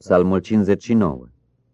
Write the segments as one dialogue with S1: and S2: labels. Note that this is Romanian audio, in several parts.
S1: Psalmul 59.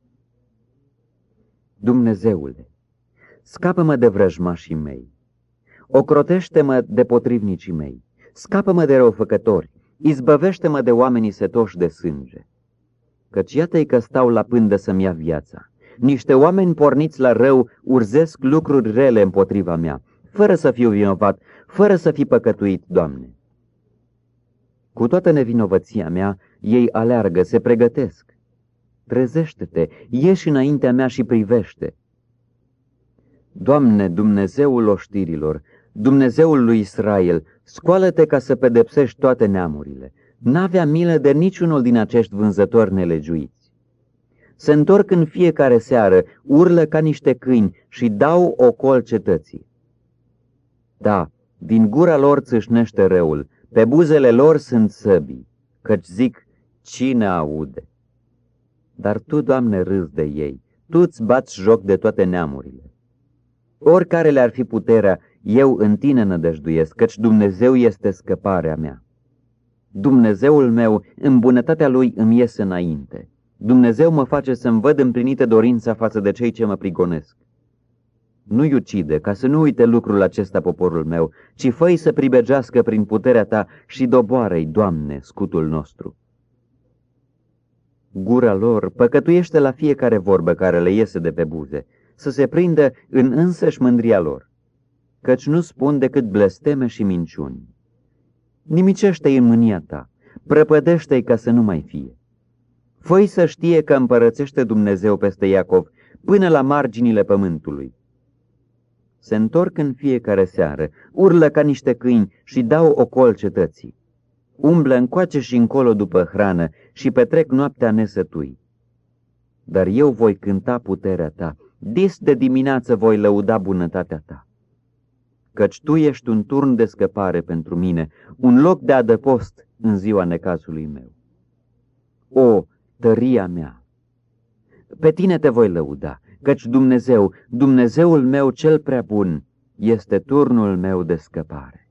S1: Dumnezeule, scapă-mă de vrăjmașii mei, ocrotește-mă de potrivnicii mei, scapă-mă de răufăcători, izbăvește-mă de oamenii setoși de sânge. Căci iată-i că stau la pândă să-mi ia viața. Niște oameni porniți la rău urzesc lucruri rele împotriva mea, fără să fiu vinovat, fără să fi păcătuit, Doamne. Cu toată nevinovăția mea, ei aleargă, se pregătesc. Trezește-te, ieși înaintea mea și privește. Doamne, Dumnezeul oștirilor, Dumnezeul lui Israel, scoală-te ca să pedepsești toate neamurile. N-avea milă de niciunul din acești vânzători nelegiuiți. Se întorc în fiecare seară, urlă ca niște câini și dau ocol cetății. Da, din gura lor țâșnește răul, pe buzele lor sunt săbii, căci zic, cine aude? Dar Tu, Doamne, râzi de ei, Tu îți bați joc de toate neamurile. Oricare le-ar fi puterea, eu în Tine nădăjduiesc, căci Dumnezeu este scăparea mea. Dumnezeul meu, în bunătatea Lui îmi iese înainte. Dumnezeu mă face să-mi văd împlinită dorința față de cei ce mă prigonesc. Nu-i ucide, ca să nu uite lucrul acesta poporul meu, ci fă-i să pribegească prin puterea Ta și doboară-i, Doamne, scutul nostru. Gura lor păcătuiește la fiecare vorbă care le iese de pe buze, să se prindă în însăși mândria lor, căci nu spun decât blesteme și minciuni. Nimicește-i în mânia Ta, prăpădește-i ca să nu mai fie. Fă-i să știe că împărățește Dumnezeu peste Iacov până la marginile pământului. Se întorc în fiecare seară, urlă ca niște câini și dau ocol cetății. Umblă încoace și încolo după hrană și petrec noaptea nesătui. Dar eu voi cânta puterea Ta, dis de dimineață voi lăuda bunătatea Ta. Căci Tu ești un turn de scăpare pentru mine, un loc de adăpost în ziua necazului meu. O, tăria mea! Pe Tine Te voi lăuda, căci Dumnezeu, Dumnezeul meu cel prea bun, este turnul meu de scăpare.